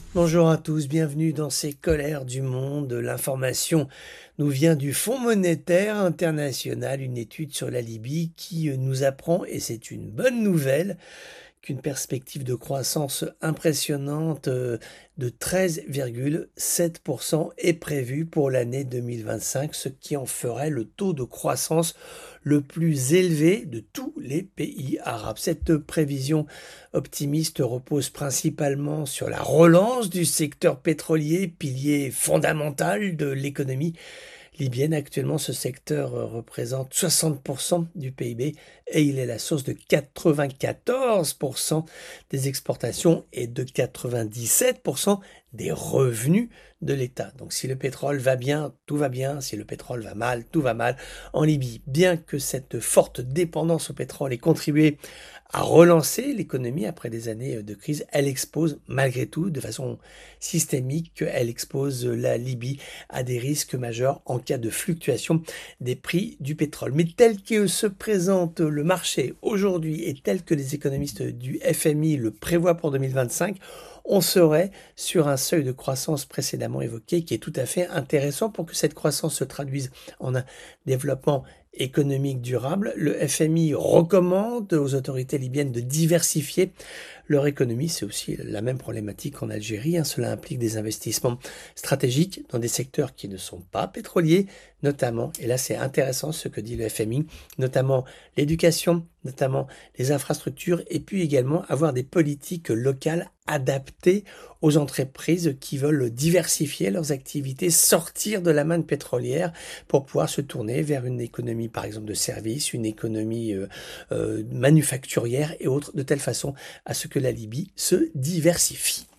Bonjour à tous, bienvenue dans ces colères du monde. L'information nous vient du Fonds monétaire international, une étude sur la Libye qui nous apprend, et c'est une bonne nouvelle, qu'une perspective de croissance impressionnante de 13,7% est prévue pour l'année 2025, ce qui en ferait le taux de croissance le plus élevé de tous les pays arabes. Cette prévision optimiste repose principalement sur la relance du secteur pétrolier, pilier fondamental de l'économie libyenne. Actuellement, ce secteur représente 60% du PIB et il est la source de 94% des exportations et de 97% des revenus de l'État. Donc si le pétrole va bien, tout va bien. Si le pétrole va mal, tout va mal en Libye. Bien que cette forte dépendance au pétrole ait contribué à relancer l'économie après des années de crise, elle expose malgré tout, de façon systémique, elle expose la Libye à des risques majeurs en cas de fluctuation des prix du pétrole. Mais tel que se présente le marché aujourd'hui et tel que les économistes du FMI le prévoient pour 2025, on serait sur un seuil de croissance précédemment évoqué qui est tout à fait intéressant pour que cette croissance se traduise en un développement économique durable. Le FMI recommande aux autorités libyennes de diversifier leur économie. C'est aussi la même problématique en Algérie, hein. Cela implique des investissements stratégiques dans des secteurs qui ne sont pas pétroliers, notamment, et là c'est intéressant ce que dit le FMI, notamment l'éducation, notamment les infrastructures, et puis également avoir des politiques locales adaptées aux entreprises qui veulent diversifier leurs activités, sortir de la manne pétrolière pour pouvoir se tourner vers une économie, par exemple, de services, une économie manufacturière et autres, de telle façon à ce que la Libye se diversifie.